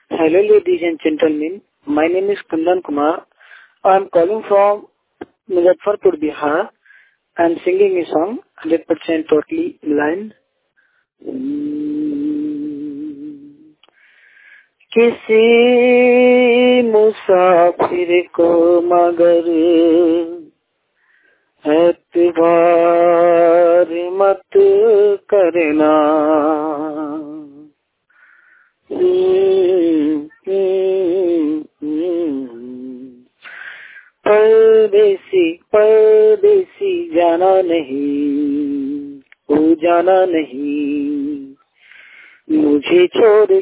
Hello, ladies and gentlemen. My name is Kundan Kumar. I am calling from Muzaffarpur, Bihar. I am singing a song 100% totally in line. किसी मुसाफिर को मगर एतबार मत करना, परदेसी परदेसी जाना नहीं, वो जाना नहीं, मुझे छोड़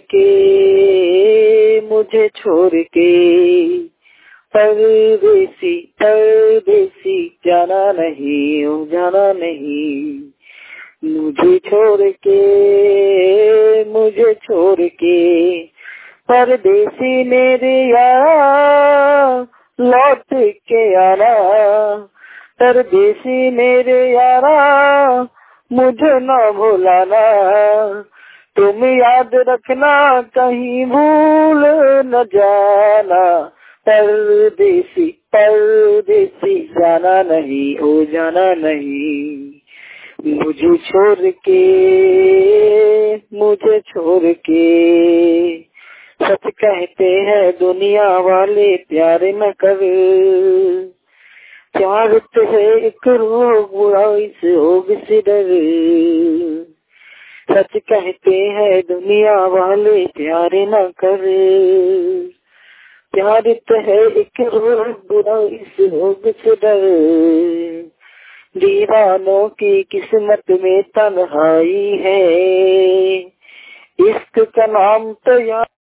के परदेसी परदेसी जाना नहीं, वो जाना नहीं, मुझे छोड़ के परदेसी मेरे यार लौट के आना, परदेसी मेरे यारा मुझे न भुलाना, तुम याद रखना कहीं भूल न जाना, परदेसी परदेसी जाना नहीं, ओ जाना नहीं, मुझे छोड़ के सच कहते हैं दुनिया वाले प्यार न कर, प्यार तो है एक रोग बुराई से होग से डर, सच कहते हैं दुनिया वाले प्यार न कर, प्यार तो है एक रोग बुराई से होग से डर, दीवानों की किस्मत में तन्हाई है, इश्क का नाम तो यार